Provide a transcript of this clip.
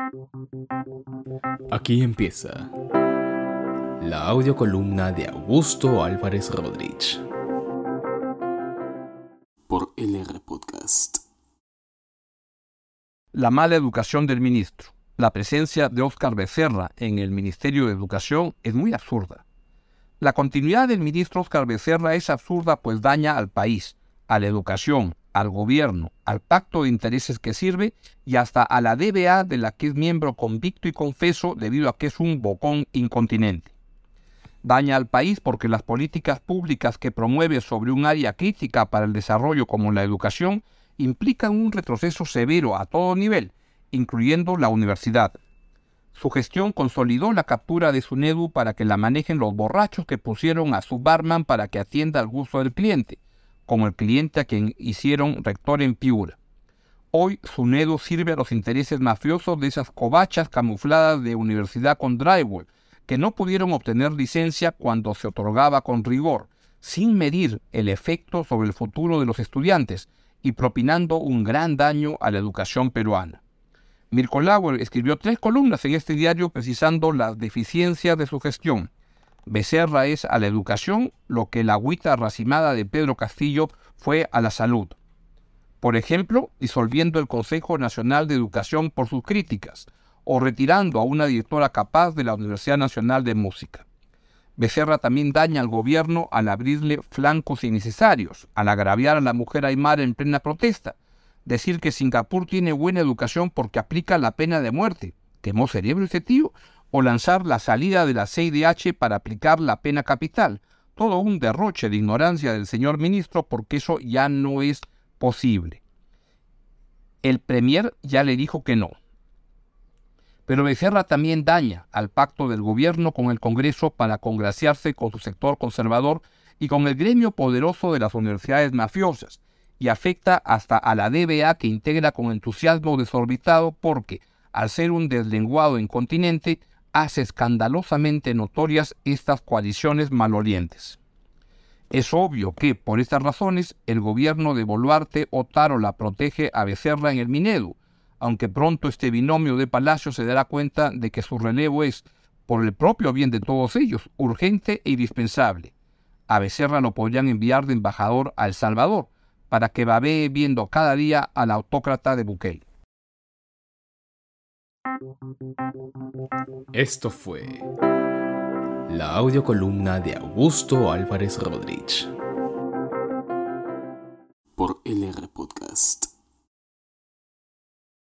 Aquí empieza la audiocolumna de Augusto Álvarez Rodríguez por LR Podcast. La mala educación del ministro. La presencia de Óscar Becerra en el Ministerio de Educación es muy absurda. La continuidad del ministro Óscar Becerra es absurda pues daña al país, a la educación, al gobierno, al pacto de intereses que sirve y hasta a la DBA de la que es miembro convicto y confeso debido a que es un bocón incontinente. Daña al país porque las políticas públicas que promueve sobre un área crítica para el desarrollo como la educación implican un retroceso severo a todo nivel, incluyendo la universidad. Su gestión consolidó la captura de SUNEDU para que la manejen los borrachos que pusieron a su barman para que atienda al gusto del cliente, como el cliente a quien hicieron rector en Piura. Hoy SUNEDU sirve a los intereses mafiosos de esas covachas camufladas de universidad con drywall, que no pudieron obtener licencia cuando se otorgaba con rigor, sin medir el efecto sobre el futuro de los estudiantes y propinando un gran daño a la educación peruana. Mirko Lauer escribió 3 columnas en este diario precisando las deficiencias de su gestión. Becerra es a la educación lo que la agüita racimada de Pedro Castillo fue a la salud. Por ejemplo, disolviendo el Consejo Nacional de Educación por sus críticas, o retirando a una directora capaz de la Universidad Nacional de Música. Becerra también daña al gobierno al abrirle flancos innecesarios, al agraviar a la mujer aymara en plena protesta, decir que Singapur tiene buena educación porque aplica la pena de muerte, ¿quemó cerebro ese tío? O lanzar la salida de la CIDH para aplicar la pena capital, todo un derroche de ignorancia del señor ministro porque eso ya no es posible. El premier ya le dijo que no. Pero Becerra también daña al pacto del gobierno con el Congreso para congraciarse con su sector conservador y con el gremio poderoso de las universidades mafiosas, y afecta hasta a la DBA que integra con entusiasmo desorbitado porque, al ser un deslenguado incontinente, hace escandalosamente notorias estas coaliciones malolientes. Es obvio que, por estas razones, el gobierno de Boluarte Otárola protege a Becerra en el Minedu, aunque pronto este binomio de Palacio se dará cuenta de que su relevo es, por el propio bien de todos ellos, urgente e indispensable. A Becerra lo podrían enviar de embajador a El Salvador, para que babee viendo cada día al autócrata de Bukele. Esto fue la audiocolumna de Augusto Álvarez Rodríguez por LR Podcast.